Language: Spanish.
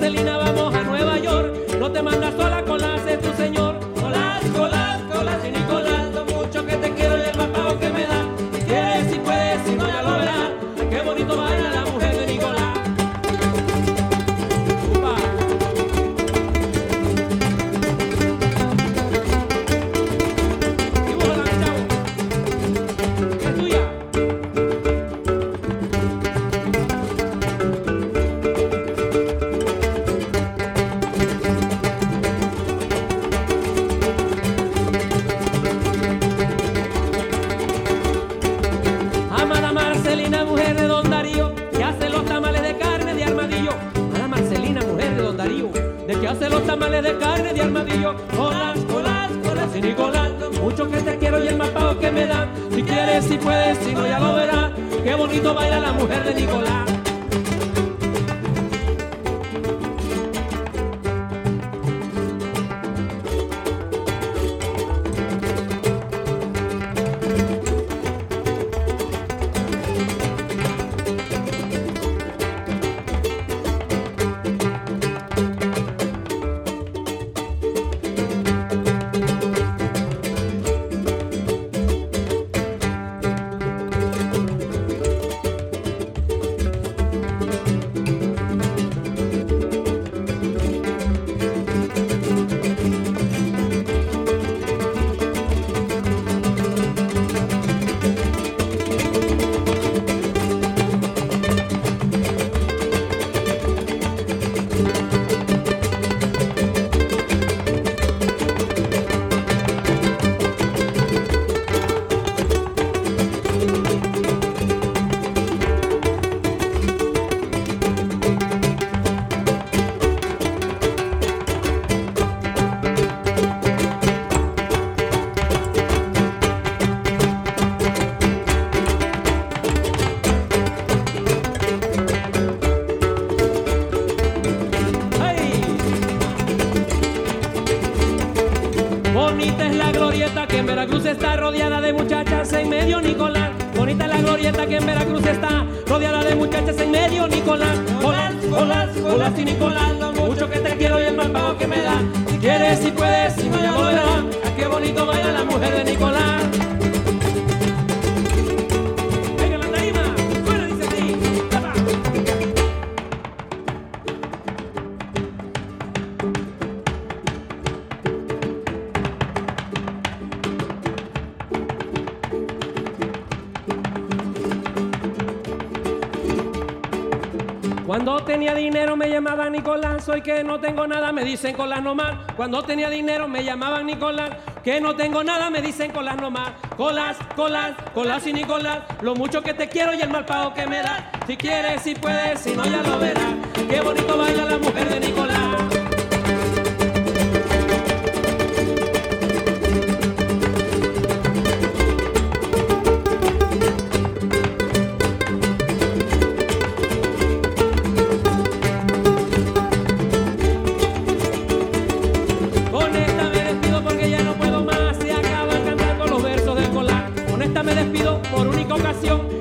Marcelina, vamos a Nueva York. No te mandas sola, Colás es tu señor. Colás, Colás, Colás y Nicolás, lo mucho que te quiero y el mal pago que me da. Si quieres, si puedes, si no ya lo verás. Ay, qué bonito baila la mujer de Nicolás. Upa. Dibújala, mi chavo. Es tuya. Amada Marcelina, mujer de Don Darío, que hace los tamales de carne de armadillo. Amada Marcelina, mujer de Don Darío, de que hace los tamales de carne de armadillo. Colás, Colás, Colás y Nicolás, lo mucho que te quiero y el mal pago que me dan. Si quieres, si puedes, si no ya lo verás. Qué bonito baila la mujer de Nicolás. Bonita es la glorieta que en Veracruz está rodeada de muchachas en medio, Nicolás. Bonita es la glorieta que en Veracruz está rodeada de muchachas en medio, Nicolás. Colás, Colás, Colás y Nicolás, lo mucho que te quiero y el mal pago que me da. Si quieres, si puedes, si no ya lo verás. Qué bonito baila la mujer de Nicolás. Venga la tarima, suena, dice así. ¡Tapa! Cuando tenía dinero me llamaban Nicolás, hoy que no tengo nada me dicen Colás nomás. Cuando tenía dinero me llamaban Nicolás, que no tengo nada me dicen Colás nomás. Colás, Colás, Colás y Nicolás, lo mucho que te quiero y el mal pago que me das. Si quieres, si puedes, si no ya lo verás. Qué bonito baila la mujer de Nicolás. Me despido por única ocasión.